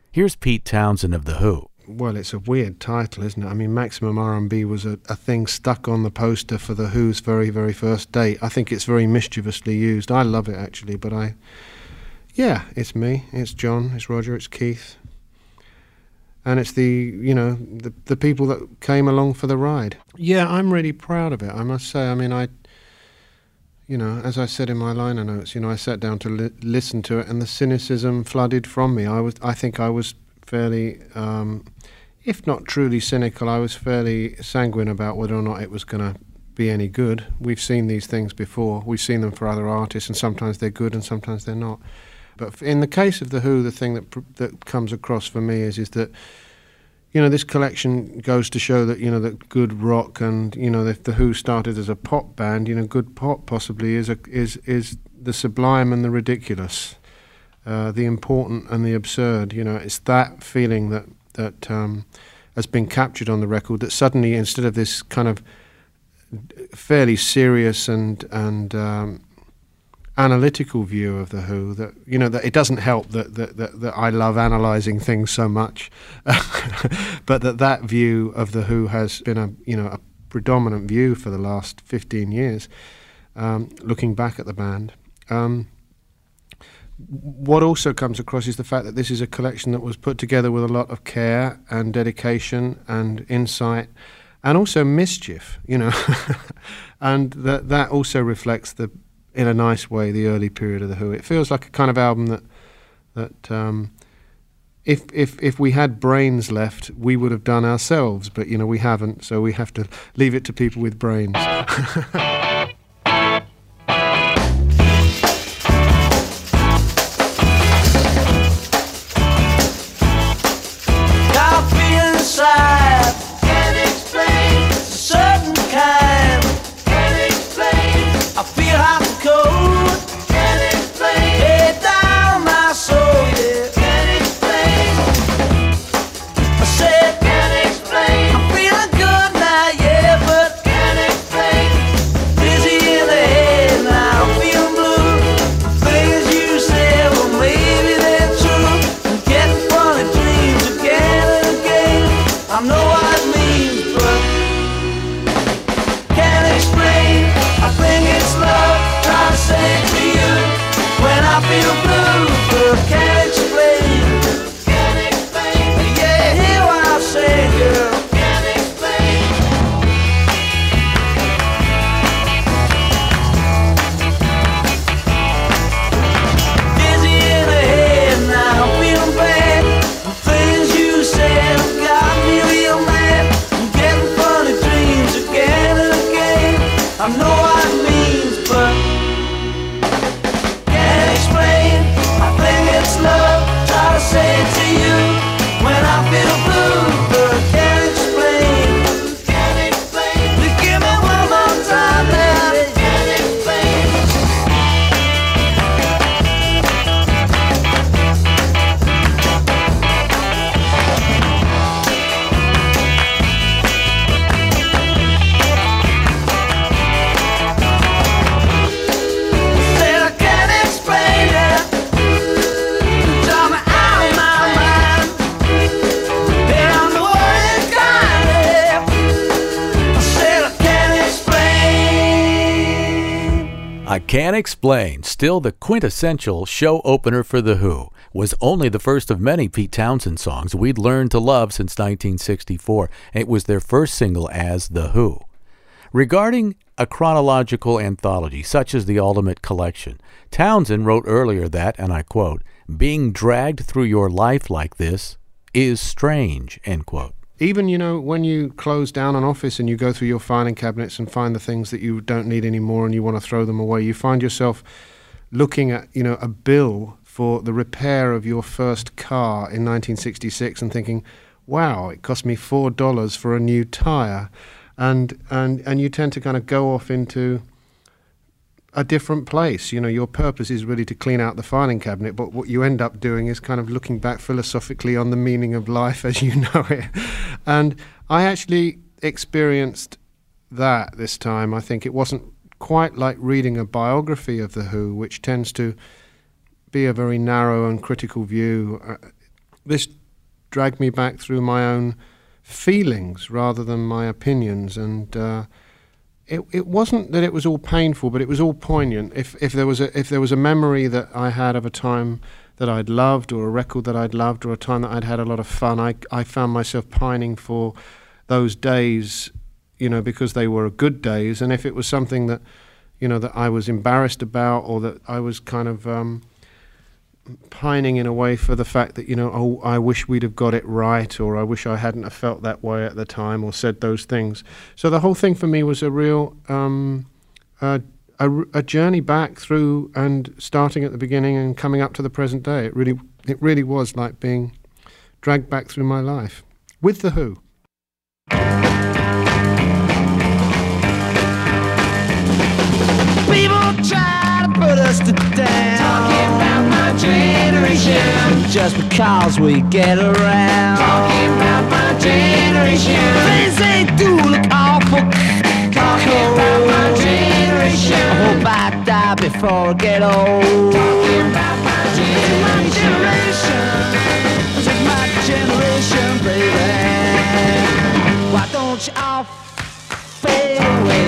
Here's Pete Townshend of The Who. Well, it's a weird title, isn't it? I mean, Maximum R&B was a thing stuck on the poster for The Who's very, very first date. I think it's very mischievously used. I love it, actually, but it's me, it's John, it's Roger, it's Keith. And it's the people that came along for the ride. Yeah, I'm really proud of it, I must say. I mean, as I said in my liner notes, I sat down to listen to it, and the cynicism flooded from me. I think I was fairly, if not truly cynical, I was fairly sanguine about whether or not it was going to be any good. We've seen these things before. We've seen them for other artists, and sometimes they're good and sometimes they're not. But in the case of The Who, the thing that comes across for me is that, this collection goes to show that, that good rock and, if The Who started as a pop band, good pop possibly is the sublime and the ridiculous. The important and the absurd, it's that feeling that has been captured on the record, that suddenly, instead of this kind of fairly serious and analytical view of The Who, that that it doesn't help that I love analysing things so much, but that view of The Who has been a predominant view for the last 15 years, looking back at the band. What also comes across is the fact that this is a collection that was put together with a lot of care and dedication and insight and also mischief, and that also reflects in a nice way, the early period of The Who. It feels like a kind of album that if we had brains left, we would have done ourselves, but we haven't, so we have to leave it to people with brains. I Can't Explain, still the quintessential show opener for The Who, was only the first of many Pete Townshend songs we'd learned to love since 1964. It was their first single as The Who. Regarding a chronological anthology such as the Ultimate Collection, Townshend wrote earlier that, and I quote, "Being dragged through your life like this is strange," end quote. Even, when you close down an office and you go through your filing cabinets and find the things that you don't need anymore and you want to throw them away, you find yourself looking at, a bill for the repair of your first car in 1966 and thinking, wow, it cost me $4 for a new tire. And you tend to kind of go off into a different place. Your purpose is really to clean out the filing cabinet, but what you end up doing is kind of looking back philosophically on the meaning of life as you know it. And I actually experienced that this time. I think it wasn't quite like reading a biography of The Who, which tends to be a very narrow and critical view. this dragged me back through my own feelings rather than my opinions, and it wasn't that it was all painful, but it was all poignant. If there was a memory that I had of a time that I'd loved, or a record that I'd loved, or a time that I'd had a lot of fun, I found myself pining for those days, because they were good days. And if it was something that, that I was embarrassed about, or that I was kind of pining in a way for the fact that, I wish we'd have got it right, or I wish I hadn't have felt that way at the time or said those things. So the whole thing for me was a real a journey back through, and starting at the beginning and coming up to the present day. It really was like being dragged back through my life with The Who. People try to put us to down, talking about my generation, just because we get around. Talking about my generation, things they do look awful. Talking about my generation, I hope I die before I get old. Talking about my generation, this is my generation, baby. Why don't you all fade away?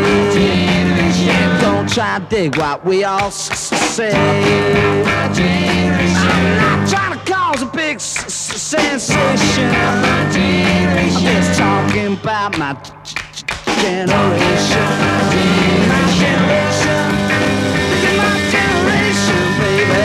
Don't try to dig what we all say. I'm not trying to cause a big sensation. I'm just talking about my generation. My generation. This is my generation, baby.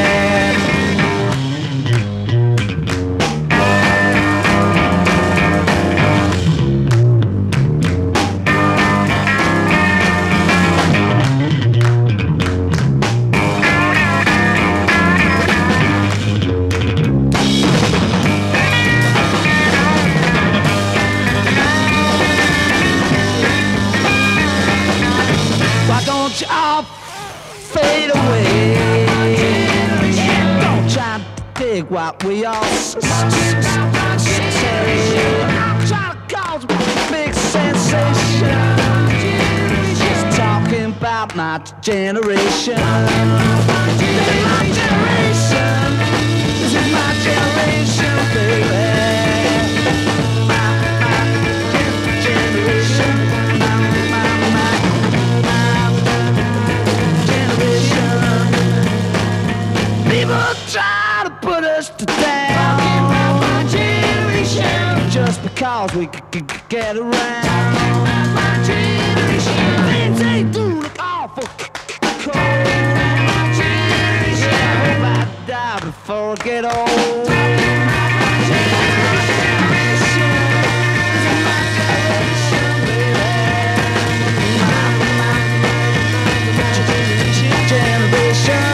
All fade away. Don't try to dig what we all say. I'm trying to cause a big sensation. Just talking about my generation. This is my generation. This is my generation, baby. My generation. People try to put us to down, talking about my generation, just because we could get around. Talking about my generation, things they do look awful cold. My generation, I hope I die before I get old. Talking about my generation, this is my generation, baby. My generation.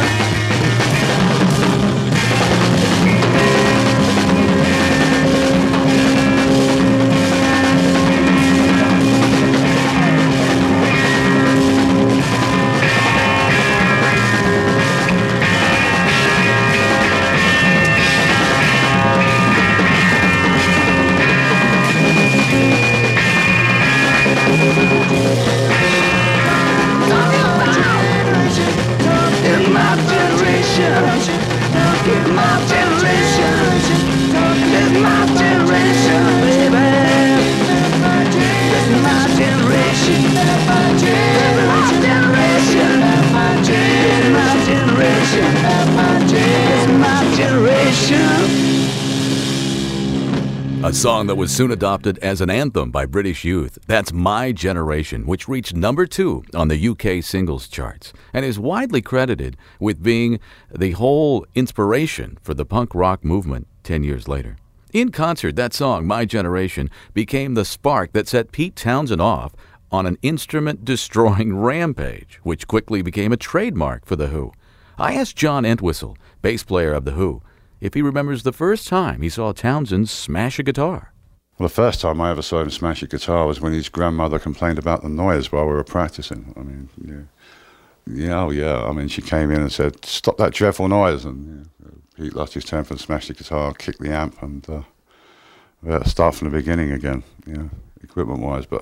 A song that was soon adopted as an anthem by British youth. That's My Generation, which reached number 2 on the UK singles charts and is widely credited with being the whole inspiration for the punk rock movement 10 years later. In concert, that song, My Generation, became the spark that set Pete Townshend off on an instrument-destroying rampage, which quickly became a trademark for The Who. I asked John Entwistle, bass player of The Who, if he remembers the first time he saw Townshend smash a guitar. Well, the first time I ever saw him smash a guitar was when his grandmother complained about the noise while we were practicing. I mean, yeah. I mean, she came in and said, "Stop that dreadful noise." And Pete lost his temper and smashed the guitar, kicked the amp, and we had to start from the beginning again, equipment-wise. But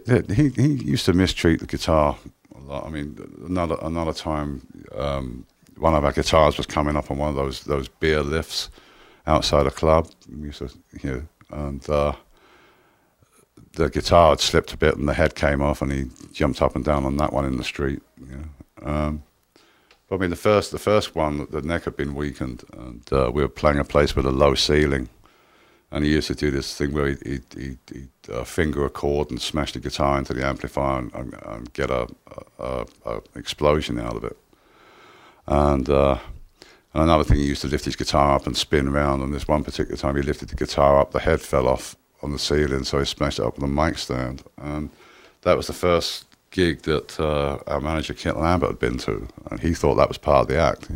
he used to mistreat the guitar a lot. I mean, another time one of our guitars was coming up on one of those beer lifts outside a club. We used to, and the guitar had slipped a bit and the head came off, and he jumped up and down on that one in the street. But I mean, the first one, the neck had been weakened, and we were playing a place with a low ceiling, and he used to do this thing where he'd finger a chord and smash the guitar into the amplifier and get a explosion out of it. And another thing, he used to lift his guitar up and spin around, and this one particular time he lifted the guitar up, the head fell off on the ceiling, so he smashed it up with a mic stand. And that was the first gig that our manager Kit Lambert had been to, and he thought that was part of the act.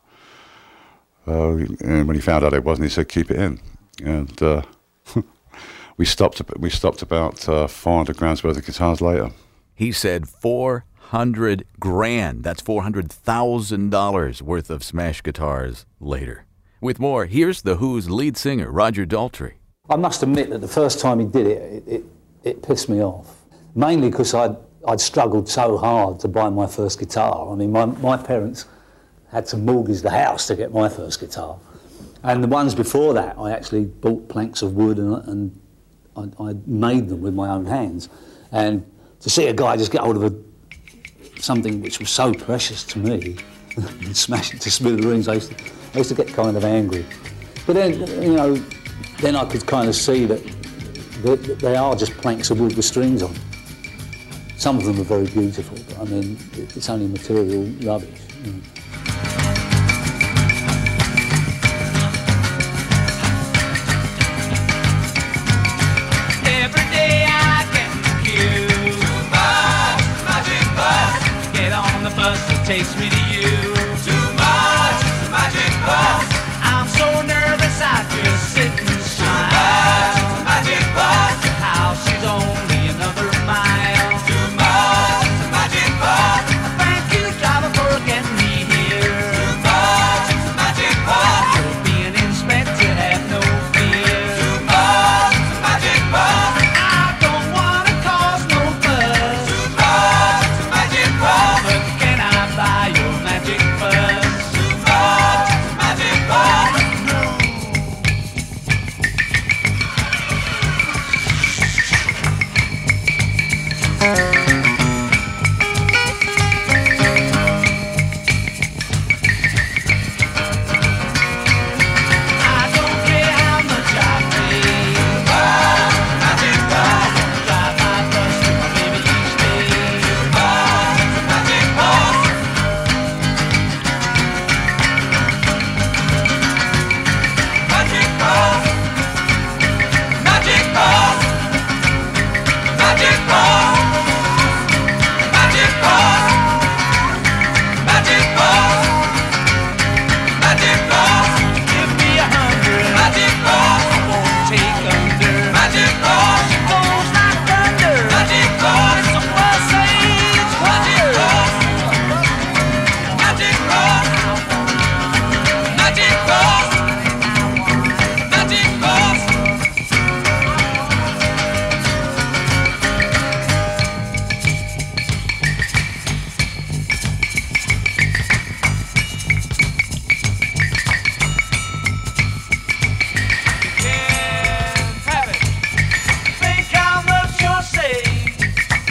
And when he found out it wasn't, he said, "Keep it in." And we stopped about 400 grand's worth of guitars later. He said 400 grand. That's $400,000 worth of smashed guitars later. With more, here's The Who's lead singer, Roger Daltrey. I must admit that the first time he did it pissed me off. Mainly because I'd struggled so hard to buy my first guitar. I mean, my parents had to mortgage the house to get my first guitar. And the ones before that, I actually bought planks of wood and I made them with my own hands. And to see a guy just get hold of something which was so precious to me and smash it to smithereens, I used to get kind of angry. But then, then I could kind of see that they are just planks of wood with strings on. Some of them are very beautiful, but I mean, it's only material rubbish. Every day I get the cue. Too much magic bus. Get on the bus that takes me to you. Too much magic bus. I'm so nervous I just sit and smile. Too much magic bus. The house is only another mile. Too much magic bus. Thank you, driver, for getting me here. Too much magic bus. You're being inspected, have no fear. Too much magic bus. I don't wanna cause no fuss. Too much magic bus. But can I buy your magic bus? Too much magic bus. I don't care how much I pay. Magic bus. Drive my bus to my baby each day. Magic bus. Magic bus. Magic bus. Magic bus. Magic bus. Magic bus. Magic bus. Give me 100. Magic bus. I won't take under. Magic bus. It goes like thunder. Magic bus. It's a bus age wonder. Magic bus. Magic bus. Magic bus. Can't have it. Think how much you're saved.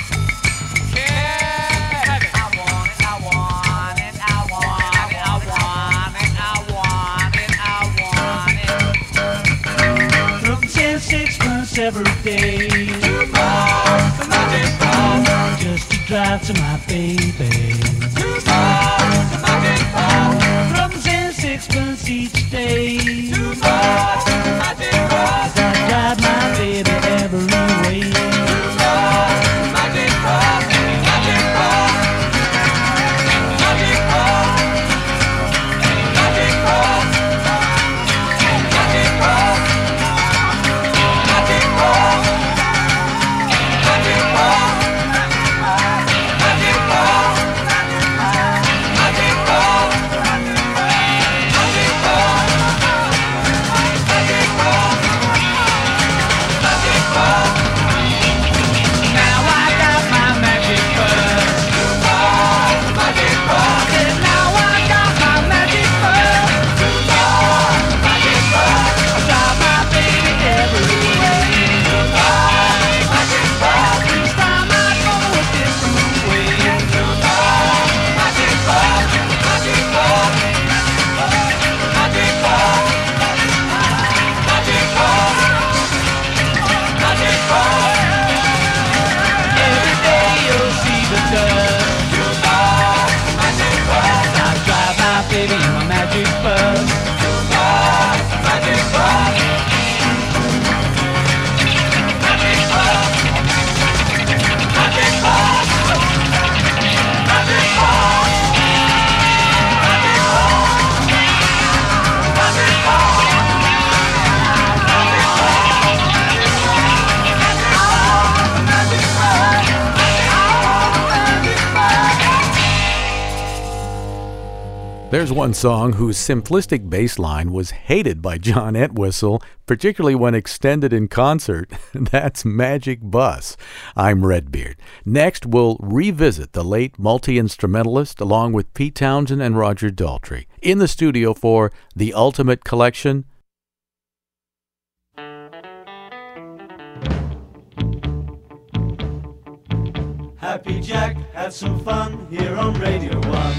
Can't have it. I want it. I want it. I want it. I want it. I want it. I want it. From 10 6 every day. Too much the magic bus. Just to drive to my baby. Too much the magic bus. From 10 6 each day. Too much the magic bus. I drive my baby every way. Too much the magic bus. Magic bus. Magic bus. Magic bus. Magic bus. Magic bus. Magic bus. Magic bus. There's one song whose simplistic bass line was hated by John Entwistle, particularly when extended in concert. That's Magic Bus. I'm Redbeard. Next, we'll revisit the late multi-instrumentalist along with Pete Townshend and Roger Daltrey in the studio for The Ultimate Collection. Happy Jack had some fun here on Radio 1.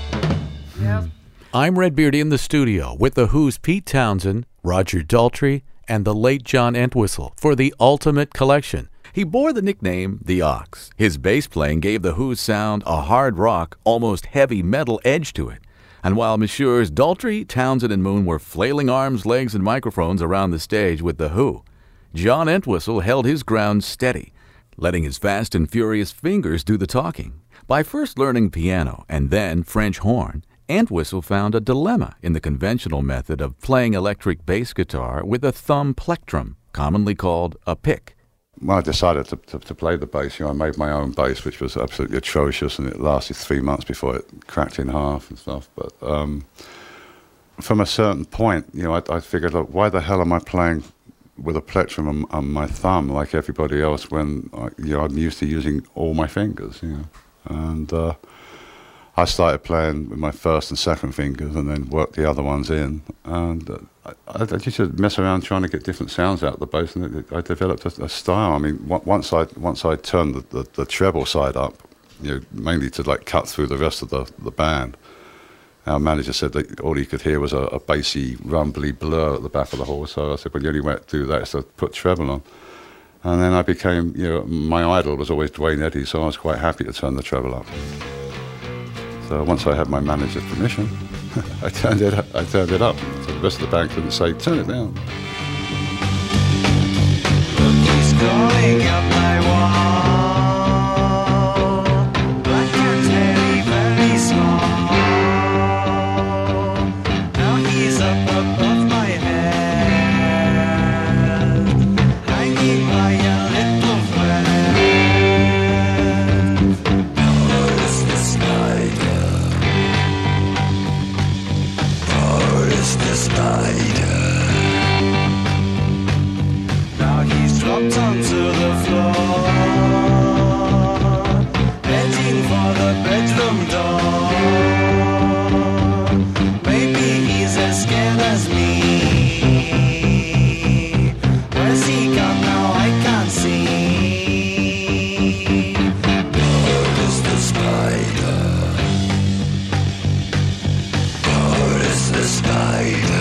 I'm Redbeard in the studio with The Who's Pete Townshend, Roger Daltrey, and the late John Entwistle for The Ultimate Collection. He bore the nickname The Ox. His bass playing gave The Who's sound a hard rock, almost heavy metal edge to it. And while Messrs. Daltrey, Townshend, and Moon were flailing arms, legs, and microphones around the stage with The Who, John Entwistle held his ground steady, letting his fast and furious fingers do the talking. By first learning piano and then French horn, Entwistle found a dilemma in the conventional method of playing electric bass guitar with a thumb plectrum, commonly called a pick. When I decided to play the bass, I made my own bass, which was absolutely atrocious, and it lasted 3 months before it cracked in half and stuff. But from a certain point, I figured, look, why the hell am I playing with a plectrum on my thumb like everybody else when I'm used to using all my fingers, And I started playing with my first and second fingers and then worked the other ones in. And I used to mess around trying to get different sounds out of the bass, and I developed a style. I mean, once I turned the treble side up, mainly to cut through the rest of the band, our manager said that all he could hear was a bassy, rumbly blur at the back of the hall. So I said, well, the only way to do that is to put treble on. And then I became, my idol was always Duane Eddy, so I was quite happy to turn the treble up. So once I had my manager's permission, I turned it up. So the rest of the band couldn't say, turn it down. He's calling up my wall. Black and very, very small. Now he's up above my head, hanging by a little thread. Oh, it's the spider. Oh, it's the spider. Now he's dropped onto the floor, heading for the bedroom door. Maybe he's as scared as me. Where's he gone now? I can't see. Oh, it's the spider. Oh, it's the spider.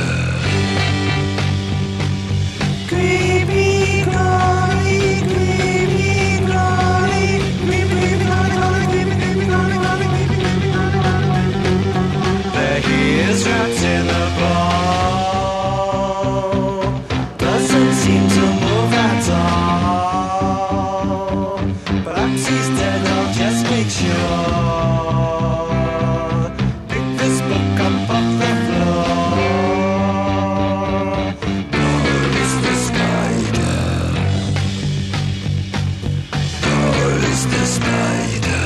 Creepy, crawly, creepy, crawly, creepy, crawly, creepy, crawly, creepy, crawly. There he is, wrapped in a ball. Doesn't seem to move at all. Perhaps he's dead, I'll just make sure. Pick this book up off the floor. Oh, it's the spider. Oh, it's the spider.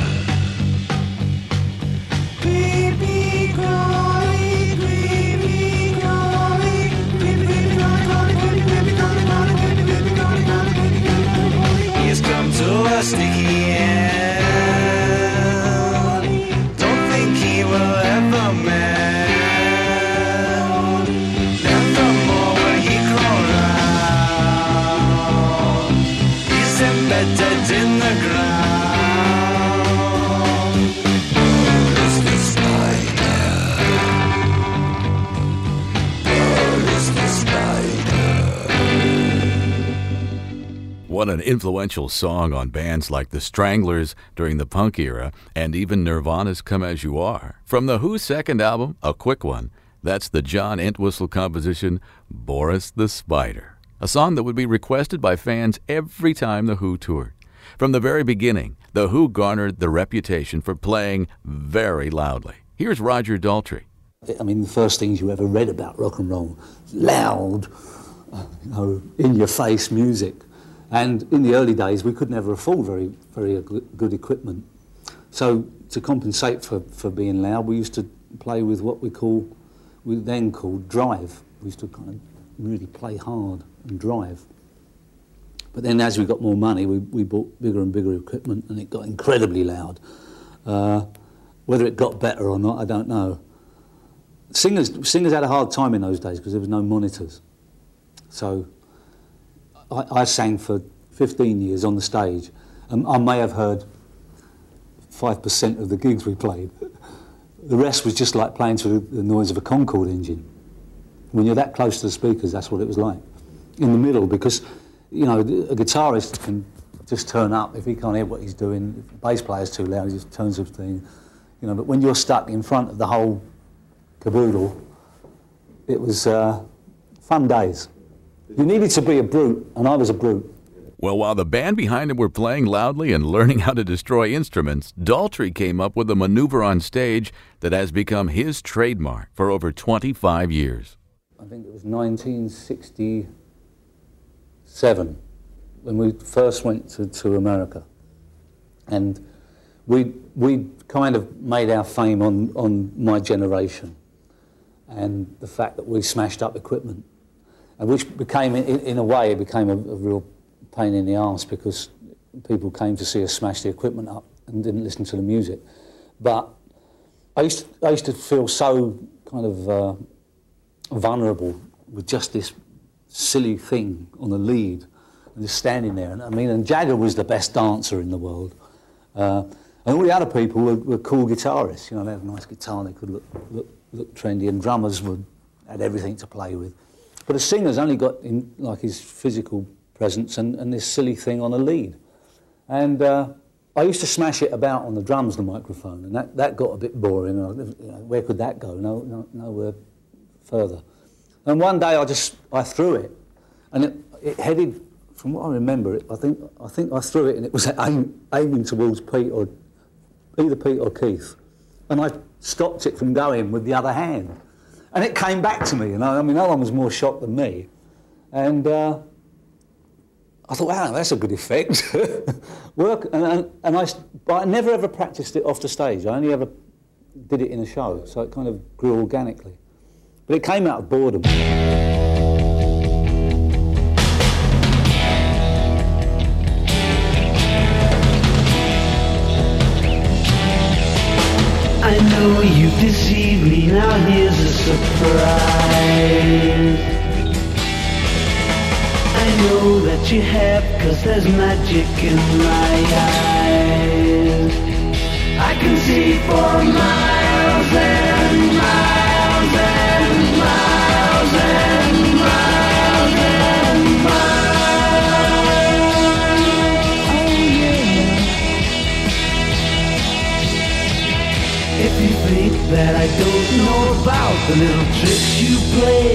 Creepy, crawly, creepy, crawly, creepy, crawly, creepy, crawly, creepy, crawly, creepy, crawly. He's come to a sticky end. Don't think he will ever mend. Nevermore will he crawl round. He's embedded in the ground. Oh, it's the spider. Oh, it's the spider. What an influential song on bands like the Stranglers during the punk era, and even Nirvana's Come As You Are. From The Who's second album, a quick one, that's the John Entwistle composition, Boris the Spider, a song that would be requested by fans every time The Who toured. From the very beginning, The Who garnered the reputation for playing very loudly. Here's Roger Daltrey. I mean, the first things you ever read about rock and roll, loud, in-your-face music. And in the early days, we could never afford very good equipment. So to compensate for being loud, we used to play with what we then called drive. We used to kind of really play hard and drive. But then as we got more money, we bought bigger and bigger equipment, and it got incredibly loud. Whether it got better or not, I don't know. Singers had a hard time in those days because there was no monitors. So I sang for 15 years on the stage, and I may have heard 5% of the gigs we played. The rest was just like playing to the noise of a Concorde engine. When you're that close to the speakers, that's what it was like. In the middle, because, you know, a guitarist can just turn up if he can't hear what he's doing. If the bass player's too loud, he just turns up thing. You know, but when you're stuck in front of the whole caboodle, it was fun days. You needed to be a brute, and I was a brute. Well, while the band behind him were playing loudly and learning how to destroy instruments, Daltrey came up with a maneuver on stage that has become his trademark for over 25 years. I think it was 1967 when we first went to America. And we kind of made our fame on My Generation and the fact that we smashed up equipment, and which became, in a way, it became a real pain in the arse because people came to see us smash the equipment up and didn't listen to the music. But I used to feel so kind of vulnerable with just this silly thing on the lead and just standing there. And I mean, and Jagger was the best dancer in the world. And all the other people were cool guitarists. You know, they had a nice guitar, they could look trendy, and drummers had everything to play with. But a singer's only got in, like, his physical presence and this silly thing on a lead. And I used to smash it about on the drums, the microphone, and that got a bit boring. You know, where could that go? Nowhere further. And one day I threw it, and it headed, from what I remember, I think I threw it, and it was aiming towards either Pete or Keith, and I stopped it from going with the other hand, and it came back to me. You know, I mean, no one was more shocked than me, and I thought, wow, that's a good effect. But I never ever practiced it off the stage. I only ever did it in a show, so it kind of grew organically. But it came out of boredom. I know you deceived me, now here's a surprise. I know that you have, 'cause there's magic in my eyes. I can see for miles and miles and miles and miles and miles. Oh yeah. If you think that I don't know about the little tricks you play,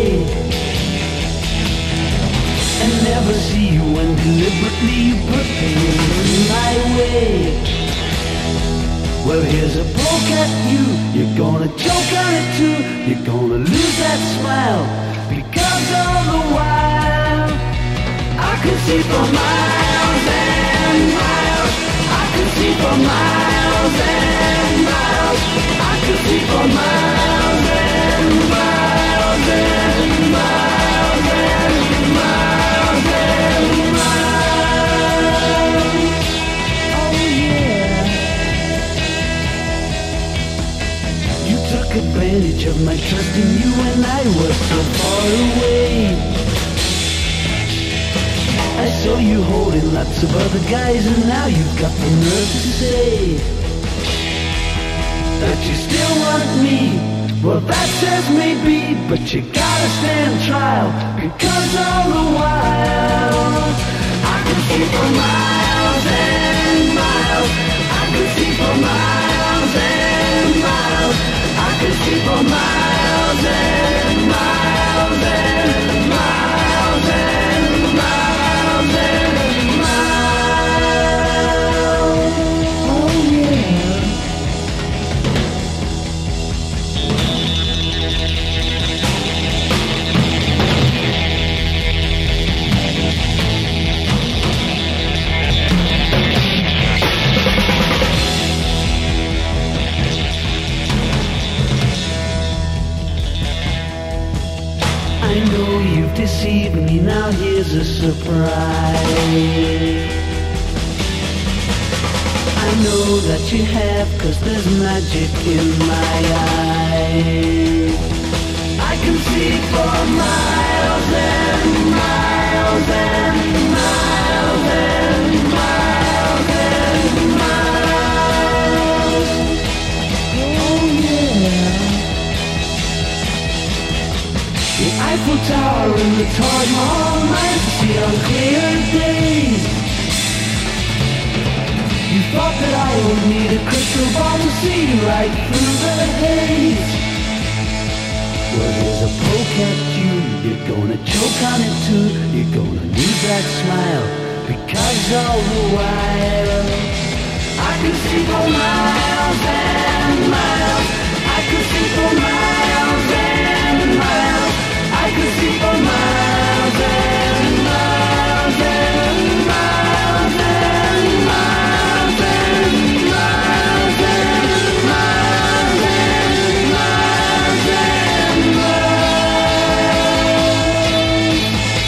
and never see you when deliberately you put things in my way. Well, here's a poke at you, you're gonna choke on it too, you're gonna lose that smile, because all the while I could see for miles and miles, I could see for miles and miles, I could see for miles and miles and miles and miles and miles. Oh yeah. You took advantage of my trust in you when I was so far away. I saw you holding lots of other guys, and now you've got the nerve to say that you still want me. Well, that says maybe, but you gotta stand trial, because all the while I can see for miles and miles, I can see for miles and miles, I can see for miles and miles and miles and miles and miles. Oh yeah. I know you've deceived me, now here's a surprise. I know that you have, 'cause there's magic in my eyes. I can see for miles and miles and miles and miles and miles. Oh yeah. The Eiffel Tower and the Taj Mahal might see on clear days. You thought that I would need a crystal ball to see right through the haze. Well, here's a poke at you. You're gonna choke on it too. You're gonna lose that smile, because all the while I can see for miles and miles. I can see for miles and miles. I can see for miles and miles and miles and miles and miles and miles and miles and miles.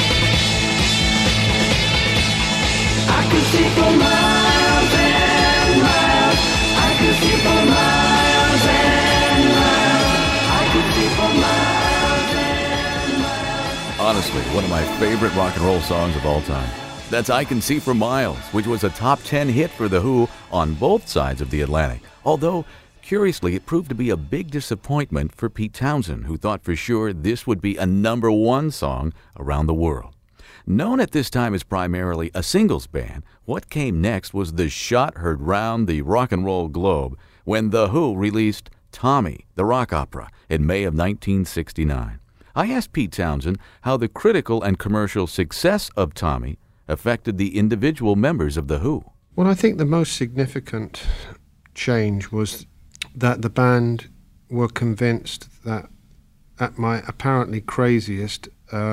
I can see for miles and miles. I can see for miles and miles. I can see for miles and miles. Honestly, one of my favorite rock and roll songs of all time. That's I Can See for Miles, which was a top 10 hit for The Who on both sides of the Atlantic. Although, curiously, it proved to be a big disappointment for Pete Townshend, who thought for sure this would be a #1 song around the world. Known at this time as primarily a singles band, what came next was the shot heard round the rock and roll globe when The Who released Tommy, the rock opera, in May of 1969. I asked Pete Townshend how the critical and commercial success of Tommy affected the individual members of The Who. Well, I think the most significant change was that the band were convinced that at my apparently craziest,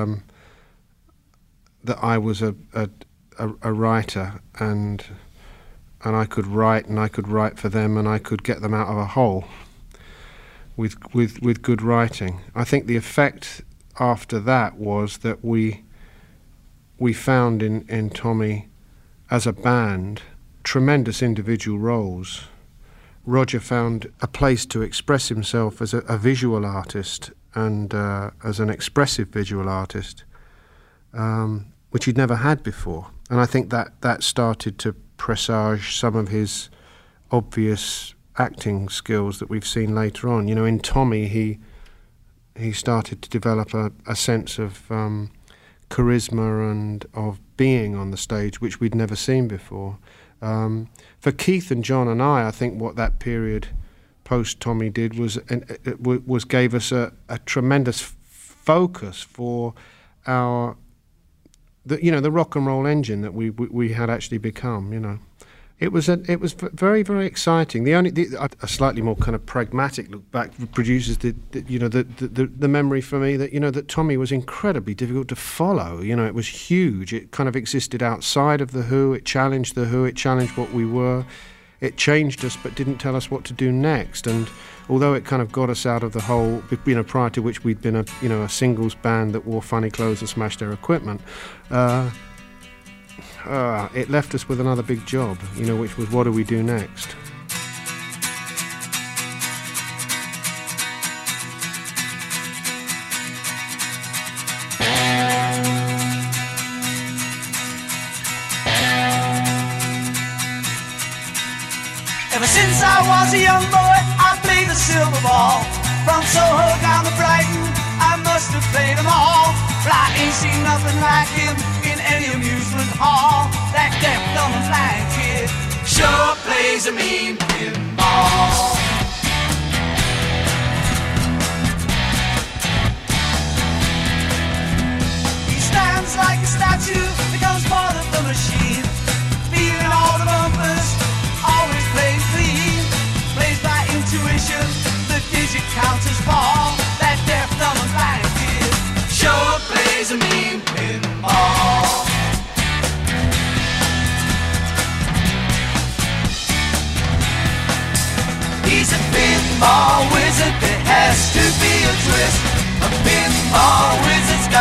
that I was a writer and I could write for them and I could get them out of a hole with good writing. I think the effect after that was that we found in Tommy, as a band, tremendous individual roles. Roger found a place to express himself as a visual artist and as an expressive visual artist, which he'd never had before. And I think that started to presage some of his obvious acting skills that we've seen later on. You know, in Tommy, he started to develop a sense of charisma and of being on the stage, which we'd never seen before. For Keith and John and I think what that period post Tommy did was gave us a tremendous focus for the rock and roll engine that we had actually become. You know, it was very, very exciting. A slightly more kind of pragmatic look back produces the memory for me that Tommy was incredibly difficult to follow. You know, it was huge. It kind of existed outside of The Who. It challenged The Who. It challenged what we were. It changed us, but didn't tell us what to do next. And although it kind of got us out of the hole, prior to which we'd been a singles band that wore funny clothes and smashed their equipment. It left us with another big job, which was what do we do next? Ever since I was a young boy, I played the silver ball. From Soho down to Brighton, I must have played them all. But I ain't seen nothing like him in any amusement hall. That deaf, dumb and blind kid sure plays a mean pinball. He stands like a statue, becomes part of the machine, feeling all the bumpers, always plays clean, plays by intuition, the digit counters fall. That deaf, dumb and blind kid sure plays a mean pinball. He's a pinball wizard, there has to be a twist. A pinball wizard's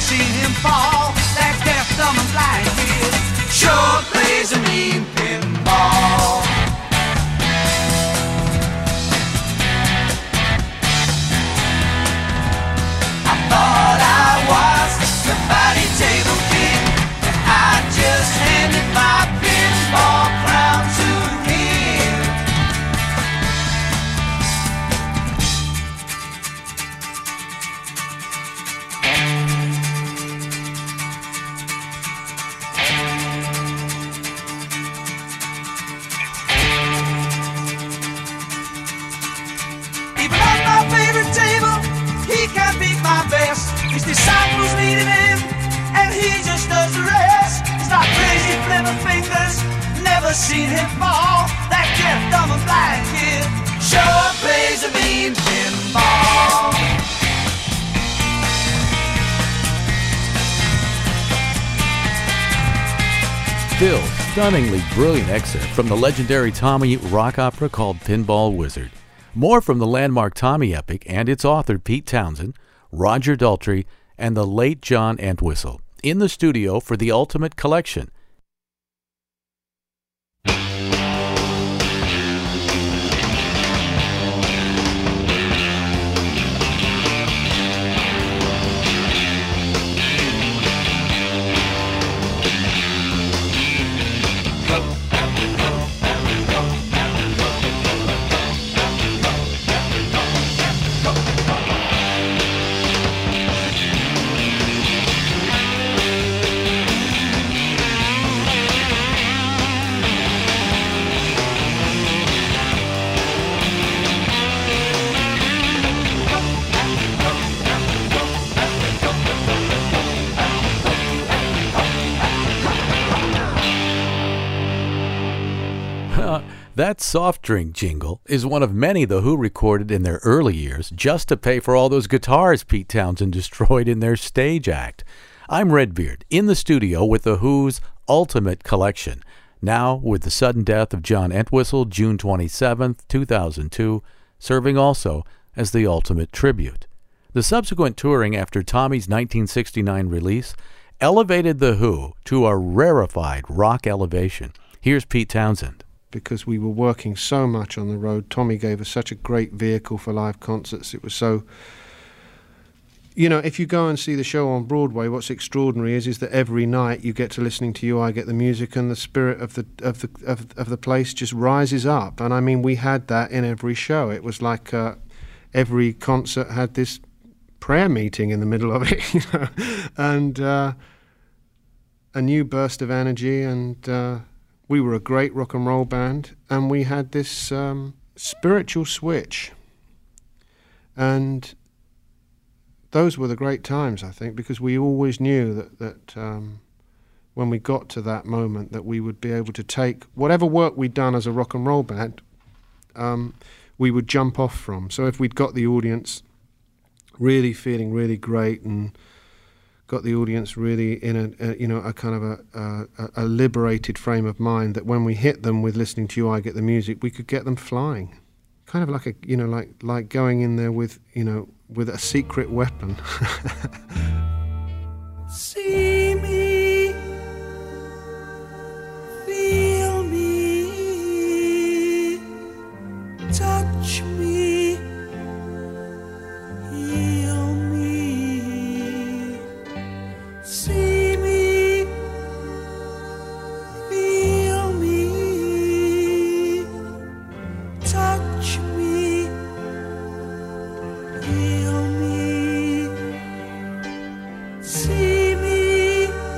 seen him fall. That deaf, dumb, and blind kid sure plays a mean pinball. I thought I was the body table king, and I just handed my pinball crown to him. Even on my favorite table, he can't beat my best. His disciples needed him, and he just does the rest. He's not crazy, flipper fingers, never seen him fall. That deaf, dumb, and blind kid sure plays a mean pinball. Still, stunningly brilliant excerpt from the legendary Tommy rock opera called Pinball Wizard. More from the landmark Tommy epic and its author Pete Townshend, Roger Daltrey, and the late John Entwistle in the studio for the Ultimate Collection. That soft drink jingle is one of many The Who recorded in their early years just to pay for all those guitars Pete Townshend destroyed in their stage act. I'm Redbeard, in the studio with The Who's Ultimate Collection, now with the sudden death of John Entwistle, June 27, 2002, serving also as the ultimate tribute. The subsequent touring after Tommy's 1969 release elevated The Who to a rarefied rock elevation. Here's Pete Townshend. Because we were working so much on the road, Tommy gave us such a great vehicle for live concerts. It was so, you know, if you go and see the show on Broadway, what's extraordinary is that every night you get to listening to You, I Get the Music, and the spirit of the place just rises up. And I mean, we had that in every show. It was like every concert had this prayer meeting in the middle of it, you know, and a new burst of energy, and we were a great rock and roll band, and we had this spiritual switch. And those were the great times, I think, because we always knew that when we got to that moment that we would be able to take whatever work we'd done as a rock and roll band, we would jump off from. So if we'd got the audience really feeling really great and got the audience really in a kind of a liberated frame of mind, that when we hit them with listening to You, I Get the Music, we could get them flying, kind of like a, you know, like going in there with, you know, with a secret weapon. See me, feel me, touch me, heal me. See me, feel me, touch me, heal me. See me,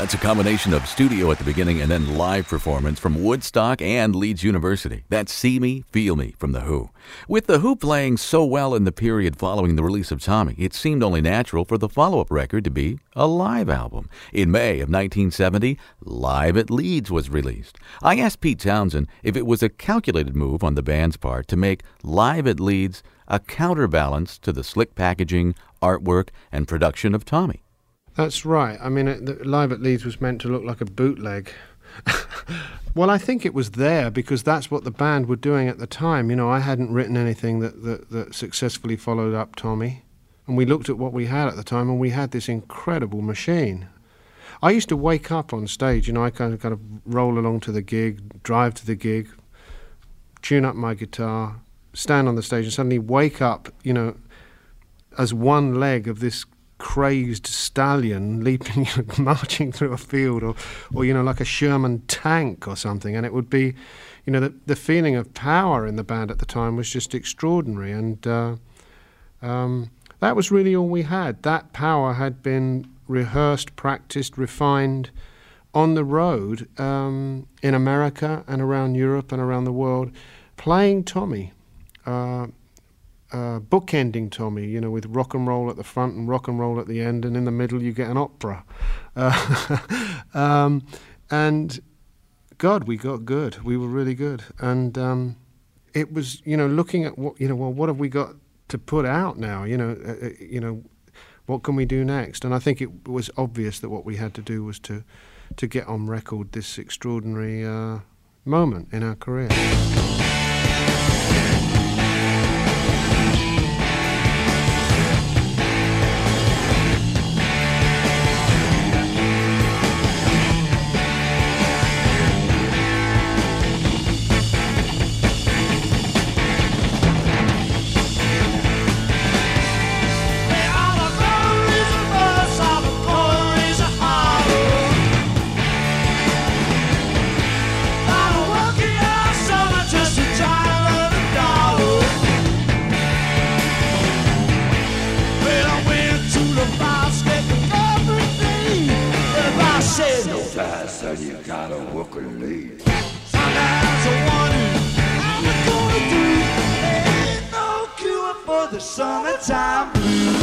It's a combination of studio at the beginning and then live performance from Woodstock and Leeds University. That's See Me, Feel Me from The Who. With The Who playing so well in the period following the release of Tommy, it seemed only natural for the follow-up record to be a live album. In May of 1970, Live at Leeds was released. I asked Pete Townshend if it was a calculated move on the band's part to make Live at Leeds a counterbalance to the slick packaging, artwork, and production of Tommy. That's right. I mean, Live at Leeds was meant to look like a bootleg. Well, I think it was there because that's what the band were doing at the time. You know, I hadn't written anything that successfully followed up Tommy. And we looked at what we had at the time, and we had this incredible machine. I used to wake up on stage, you know, I kind of roll along to the gig, drive to the gig, tune up my guitar, stand on the stage, and suddenly wake up, you know, as one leg of this crazed stallion leaping, marching through a field, or you know, like a Sherman tank or something. And it would be, you know, the feeling of power in the band at the time was just extraordinary. And that was really all we had. That power had been rehearsed, practiced, refined on the road in America and around Europe and around the world, playing Tommy. Bookending Tommy, you know, with rock and roll at the front and rock and roll at the end, and in the middle you get an opera. And God, we got good. We were really good. And it was, you know, looking at what, you know, well, what have we got to put out now? You know, what can we do next? And I think it was obvious that what we had to do was to get on record this extraordinary moment in our career. Summertime blues.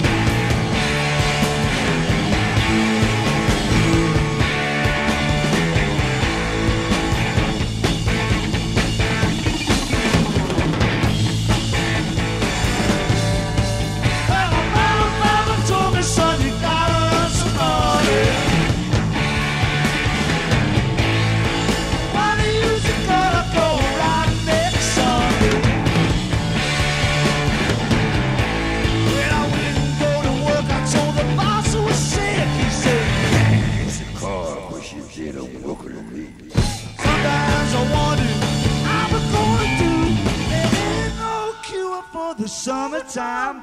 The summertime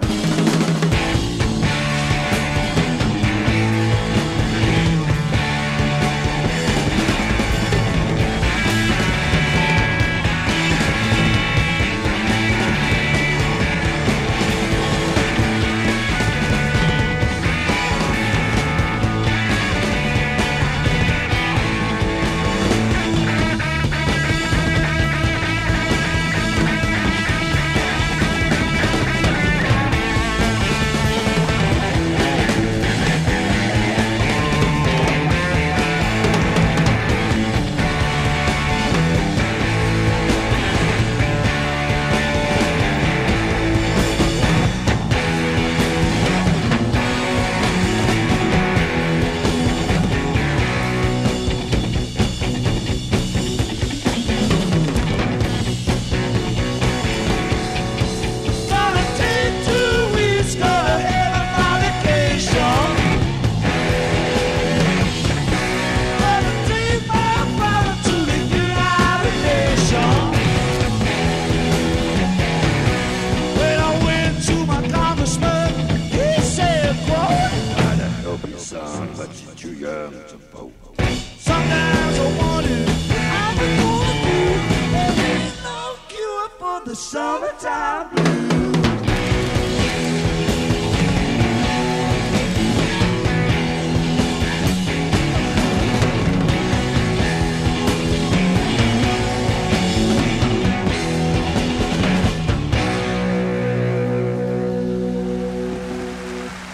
the summertime blues.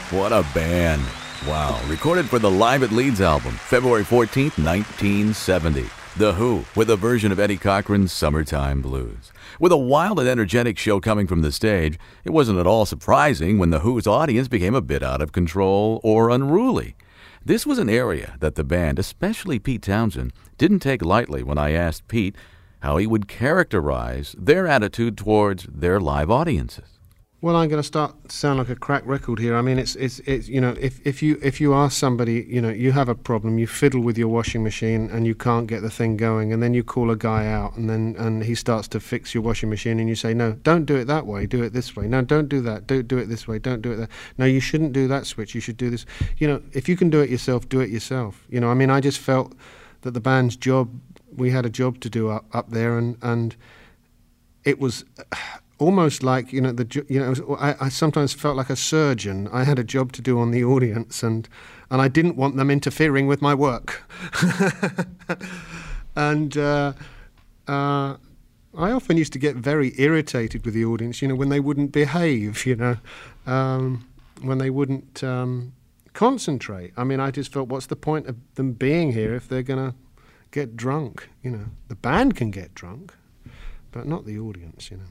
What a band. Wow. Recorded for the Live at Leeds album, February 14th, 1970. The Who, with a version of Eddie Cochran's Summertime Blues. With a wild and energetic show coming from the stage, it wasn't at all surprising when The Who's audience became a bit out of control or unruly. This was an area that the band, especially Pete Townshend, didn't take lightly when I asked Pete how he would characterize their attitude towards their live audiences. Well, I'm going to start to sound like a crack record here. I mean, it's you know, if you ask somebody, you know, you have a problem, you fiddle with your washing machine and you can't get the thing going, and then you call a guy out, and he starts to fix your washing machine, and you say, no, don't do it that way, do it this way. No, don't do that. Do it this way. Don't do it that. No, you shouldn't do that switch. You should do this. You know, if you can do it yourself, do it yourself. You know, I mean, I just felt that the band's job, we had a job to do up there, and it was almost like, you know, I sometimes felt like a surgeon. I had a job to do on the audience, and I didn't want them interfering with my work. And I often used to get very irritated with the audience, you know, when they wouldn't behave, you know, when they wouldn't concentrate. I mean, I just felt, what's the point of them being here if they're going to get drunk? You know, the band can get drunk, but not the audience, you know.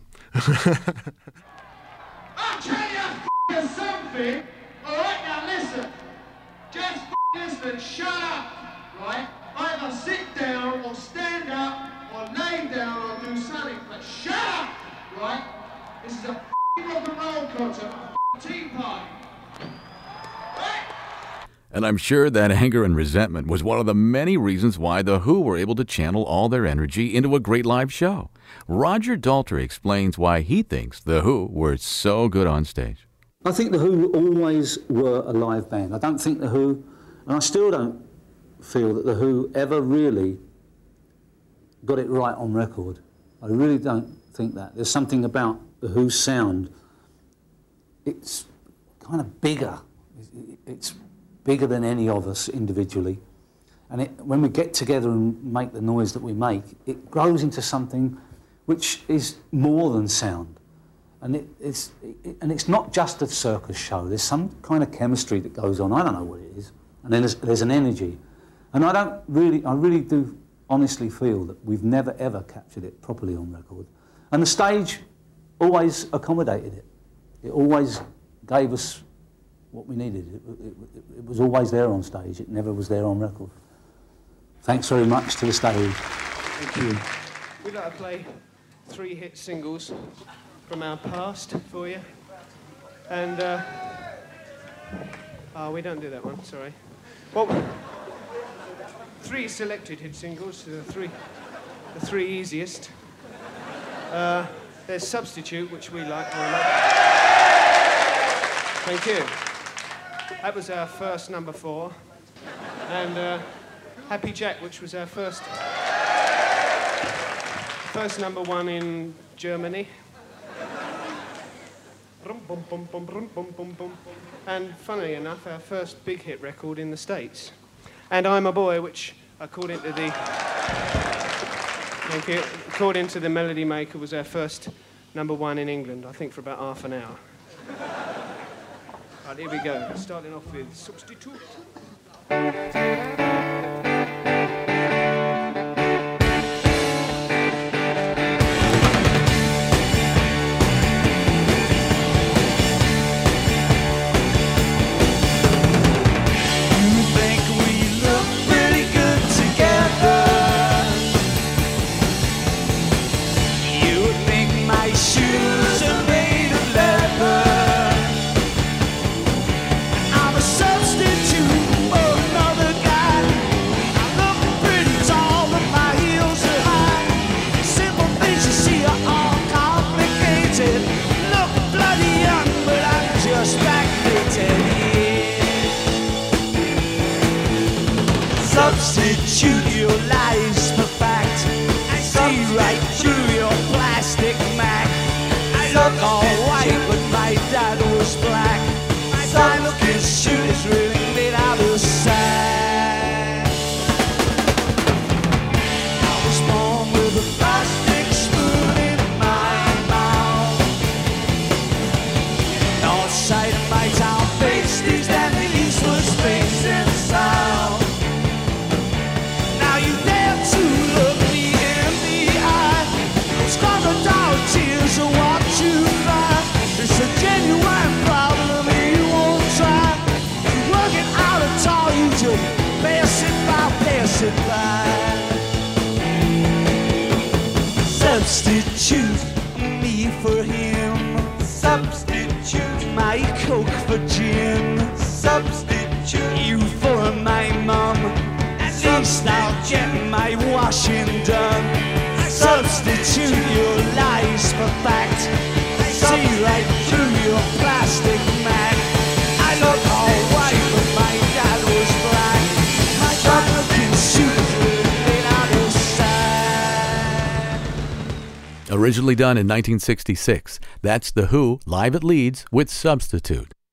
I'll tell you something. All right, now listen. Just listen and shut up, right? Either sit down or stand up or lay down or do something, but shut up, right? This is a rock and roll concert, a tea party. Right? And I'm sure that anger and resentment was one of the many reasons why The Who were able to channel all their energy into a great live show. Roger Daltrey explains why he thinks The Who were so good on stage. I think The Who always were a live band. I don't think The Who, and I still don't feel that The Who ever really got it right on record. I really don't think that. There's something about The Who's sound. It's kind of bigger. It's bigger than any of us individually. And when we get together and make the noise that we make, it grows into something which is more than sound. And it's not just a circus show. There's some kind of chemistry that goes on. I don't know what it is. And then there's an energy. And I really do honestly feel that we've never ever captured it properly on record. And the stage always accommodated it. It always gave us what we needed. It was always there on stage. It never was there on record. Thanks very much to the stage. Thank you. We'd like to play 3 hit singles from our past for you. And, we don't do that one, sorry. Well, 3 selected hit singles, the three easiest. There's Substitute, which we like very much. Thank you. That was our first number 4. And Happy Jack, which was our first number 1 in Germany. And funnily enough, our first big hit record in the States. And I'm a Boy, which according to the Melody Maker was our first number 1 in England, I think for about half an hour. Right, here we go, starting off with Substitute. Substitute your lies for fact. I see right through your plastic Mac. I look all white, but my dad was black. My substitute is really made out of sand. I was born with a plastic spoon in my mouth. North side of my town face 60s and the East was facing south. Now you dare to look me in the eye. Those crocodile tears are what you cry. It's a genuine problem you won't try to work it out at all. You just pass it by. Substitute me for him. Substitute my Coke for gin. Substitute you for my mum. At least I'll get my washing done. Substitute your lies for fact. See right through your plastic mag. I look all white, but my dad was black. My looking shoes were made out of sack. Originally done in 1966, that's The Who live at Leeds with Substitute.